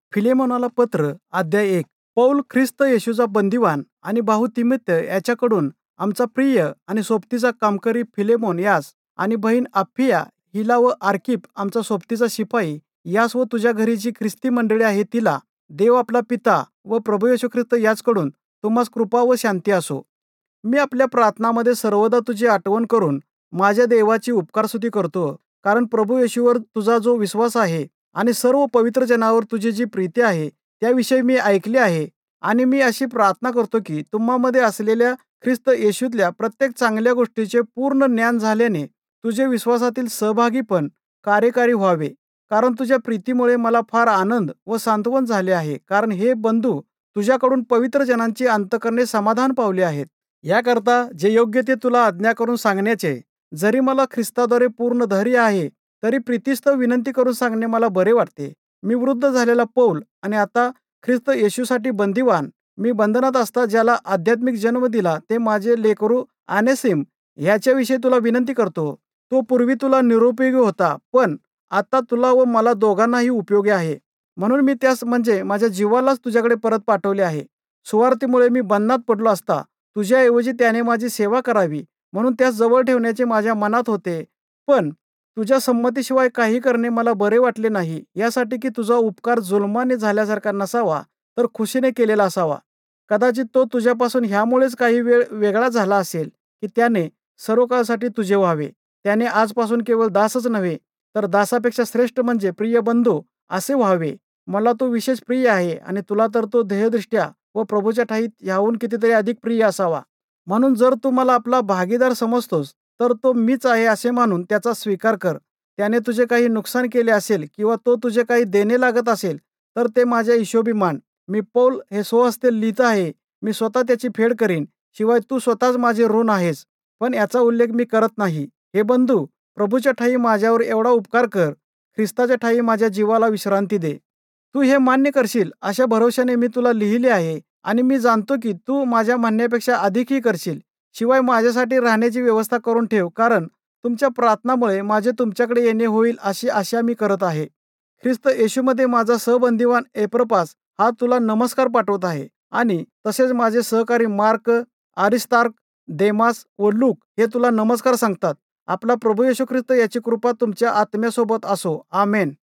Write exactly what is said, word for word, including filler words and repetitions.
फिलेमोनाला पत्र अध्याय एक. पौल ख्रिस्त येशूचा बंदिवान आणि भाऊ तिमित्य याच्याकडून आमचा प्रिय आणि सोबतीचा कामकरी फिलेमोन यास आणि बहीण अप्फिया हिला व आर्किप आमचा सोबतीचा शिपाई यास व तुझ्या घरी जी ख्रिस्ती मंडळी आहे तिला देव आपला पिता व प्रभू येशू ख्रिस्त याचकडून तुम्हास कृपा व शांती असो. मी आपल्या प्रार्थनामध्ये सर्वदा तुझी आठवण करून माझ्या देवाची उपकारस्तुती करतो, कारण प्रभू येशूवर तुझा जो विश्वास आहे आणि सर्व पवित्र जनावर तुझी जी प्रीती आहे त्याविषयी मी ऐकले आहे. आणि मी अशी प्रार्थना करतो की तुम्हामध्ये असलेल्या ख्रिस्त येशूतल्या प्रत्येक चांगल्या गोष्टीचे पूर्ण ज्ञान झाल्याने तुझे विश्वासातील सहभागीपण कार्यकारी व्हावे. कारण तुझ्या प्रीतीमुळे मला फार आनंद व सांत्वन झाले आहे, कारण हे बंधू तुझ्याकडून पवित्र जनांची अंतःकरणे समाधान पावली आहेत. याकरता जे योग्य ते तुला आज्ञा करून सांगण्याचे, जरी मला ख्रिस्ताद्वारे पूर्ण धैर्य आहे, तरी प्रीतिस्तव विनंती करून सांगणे मला बरे वाटते. मी वृद्ध झालेला पौल आणि आता ख्रिस्त येशूसाठी बंदिवान, मी बंधनात असता ज्याला आध्यात्मिक जन्म दिला ते माझे लेकरू आनेसिम ह्याच्याविषयी तुला विनंती करतो. तो पूर्वी तुला निरुपयोगी होता, पण आता तुला व मला दोघांनाही उपयोगी आहे. म्हणून मी त्यास म्हणजे माझ्या जीवालाच तुझ्याकडे परत पाठवले आहे. सुवार्तेमुळे मी बंधनात पडलो असता तुझ्याऐवजी त्याने माझी सेवा करावी म्हणून त्यास जवळ ठेवण्याचे माझ्या मनात होते. पण तुझ्या संमतीशिवाय काही करणे मला बरे वाटले नाही, यासाठी की तुझा उपकार जुलमाने झाल्यासारखा नसावा, तर खुशीने केलेला असावा. कदाचित तो तुझ्यापासून ह्यामुळेच काही वेळ वेगळा झाला असेल की त्याने सर्व काळासाठी तुझे व्हावे. त्याने आजपासून केवळ दासच नव्हे, तर दासापेक्षा श्रेष्ठ म्हणजे प्रिय बंधू असे व्हावे. मला तो विशेष प्रिय आहे आणि तुला तर तो ध्येयदृष्ट्या व प्रभूच्या ठाईत ह्याहून कितीतरी अधिक प्रिय असावा. म्हणून जर तू मला आपला भागीदार समजतोस, तर तो मीच आहे असे मानून त्याचा स्वीकार कर. त्याने तुझे काही नुकसान केले असेल किंवा तो तुझे काही देणे लागत असेल, तर ते माझ्या हिशोबी मान. मी पौल हे स्वहस्ते लिहित आहे. मी स्वतः त्याची फेड करीन. शिवाय तू स्वतःच माझे ऋण आहेस, पण याचा उल्लेख मी करत नाही. हे बंधू, प्रभूच्या ठायी माझ्यावर एवढा उपकार कर. ख्रिस्ताच्या ठायी माझ्या जीवाला विश्रांती दे. तू हे मान्य करशील अशा भरोशाने मी तुला लिहिले आहे आणि मी जाणतो की तू माझ्या म्हणण्यापेक्षा अधिकही करशील. शिवाय माझ्यासाठी राहण्याची व्यवस्था करून ठेव, कारण तुमच्या प्रार्थनामुळे माझे तुमच्याकडे येणे होईल अशी आशा मी करत आहे. ख्रिस्त येशूमध्ये माझा सहबंदिवान एप्रपास हा तुला नमस्कार पाठवत आहे आणि तसेच माझे सहकारी मार्क, आरिस्तार्क, देमास व लूक हे तुला नमस्कार सांगतात. आपला प्रभू येशू ख्रिस्त याची कृपा तुमच्या आत्म्यासोबत असो. आमेन.